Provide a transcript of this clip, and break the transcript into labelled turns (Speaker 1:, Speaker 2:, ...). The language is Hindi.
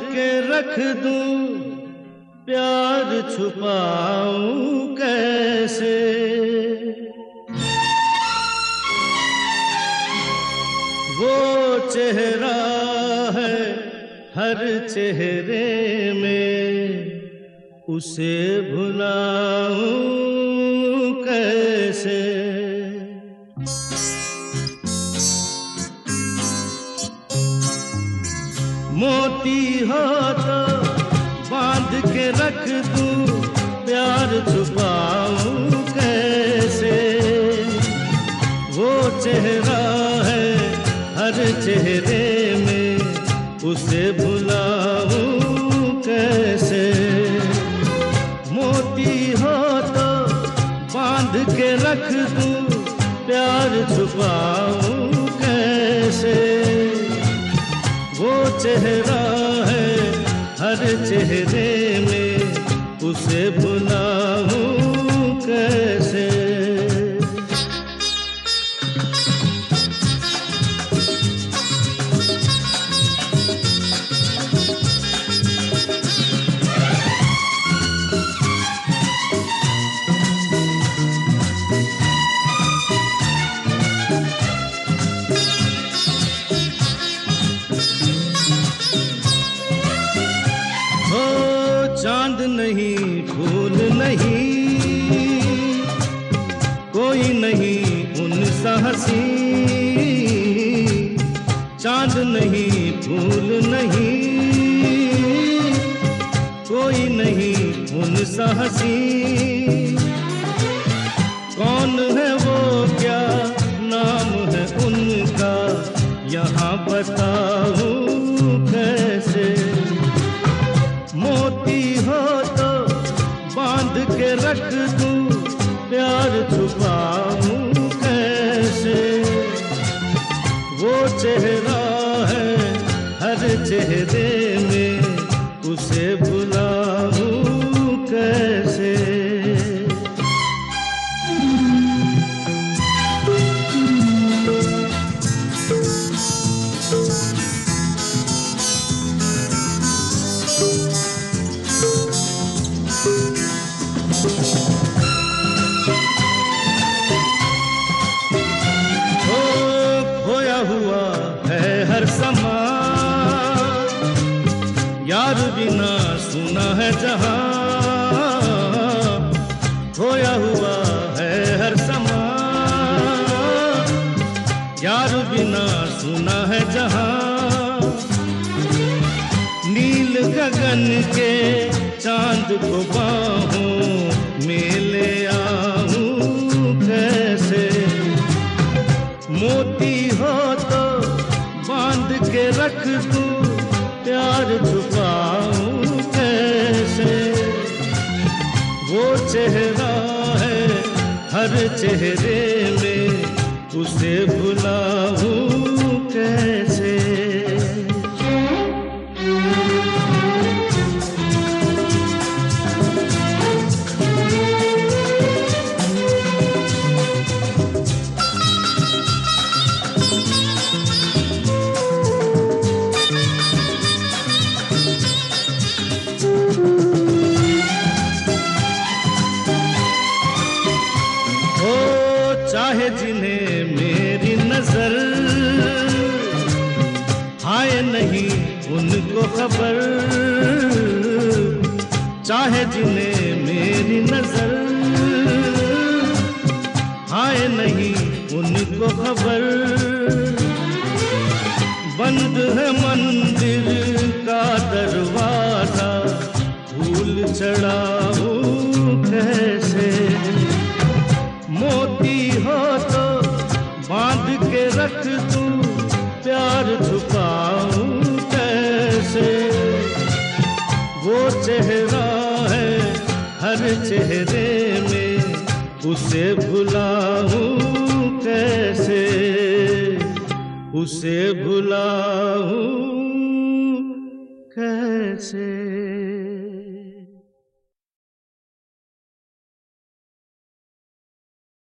Speaker 1: के रख दूं, प्यार छुपाऊं कैसे। वो चेहरा है हर चेहरे में, उसे भुलाऊं कैसे। मोती हो तो बांध के रख दूं, प्यार छुपाऊं कैसे। वो चेहरा है हर चेहरे में, उसे भुलाऊं कैसे। मोती हो तो बांध के रख दूं, प्यार छुपाऊं कैसे। वो चेहरा है हर चेहरे में, उसे भुलाऊं कैसे। चांद नहीं फूल नहीं, कोई नहीं उनसा हंसी। चांद नहीं फूल नहीं, कोई नहीं उनसा हंसी। कौन है वो, क्या नाम है उनका, यहाँ बताऊं कैसे। मोती हो तो बांध के रख दूं, प्यार छुपाऊं कैसे। वो चेहरा है हर चेहरे में, उसे भुलाऊं कैसे। खोया हुआ है हर समा, यार बिना सुना है जहां। खोया हुआ है हर समा, यार बिना सुना है जहां। नील गगन के चांद को बाहों में ले आऊं कैसे। मोती हो तो बांध के रख दूं, प्यार छुपाऊं कैसे। वो चेहरा है हर चेहरे में, उसे भुलाऊं कैसे। चाहे जिन्हें मेरी नजर, हाय नहीं उनको खबर। चाहे जिन्हें मेरी नजर, हाय नहीं उनको खबर। बंद है मंदिर का दरवाजा, फूल चढ़ाऊं कैसे। मोती हो तो बांध के रख दूं, प्यार छुपाऊं कैसे। वो चेहरा है हर चेहरे में, उसे भुलाऊं कैसे। उसे भुलाऊं कैसे।